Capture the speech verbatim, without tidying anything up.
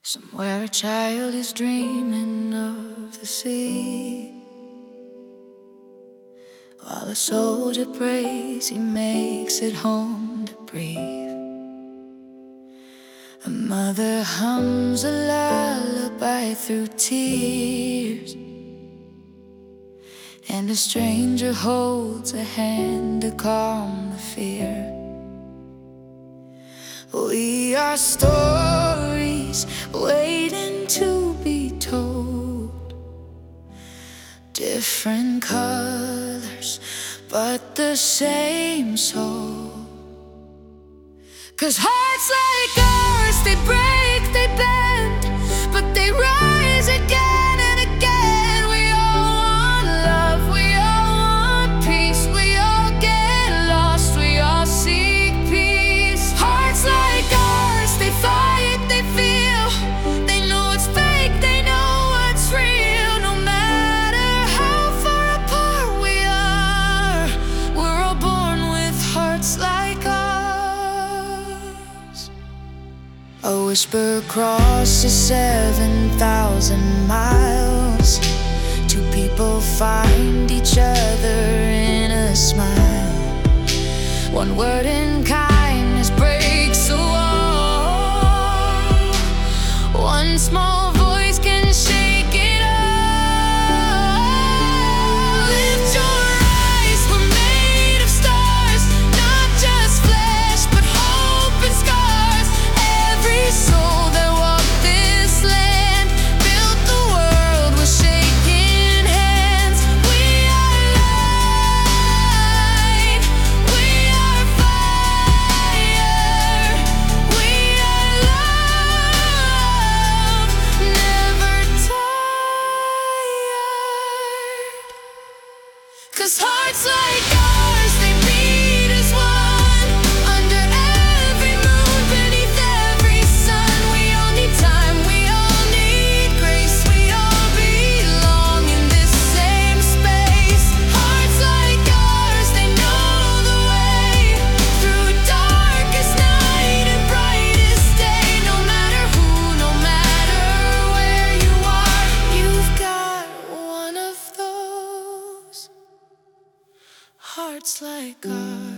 Somewhere a child is dreaming of the sea, while a soldier prays he makes it home to breathe. A mother hums a lullaby through tears, and a stranger holds a hand to calm the fear. We are stories waiting to be told, different colors but the same soul. 'Cause hearts like ours, they break, they bend, but they rise again and again. We all want love, we all want peace, we all get lost, we all seek peace. Hearts like ours, they fight, they feel, they know it's fake, they know what's real. No matter how far apart we are, we're all born with hearts like ours. A whisper crosses seven thousand miles. Two people find each other in a smile. One word in kindness breaks the wall. One small voice can shake it all. Lift your eyes, we're made of stars, not just flesh but hope and scars. Every soul that walked this land built the world with shaking hands. We are light, we are fire, we are love, never tired. 'Cause hearts like ours, they beat as one, under every moon, beneath every sun. We all need time, we all need grace, we all belong in this same space. Hearts like ours, they know the way through darkest night and brightest day. No matter who, no matter where you are, you've got one of those hearts like ours.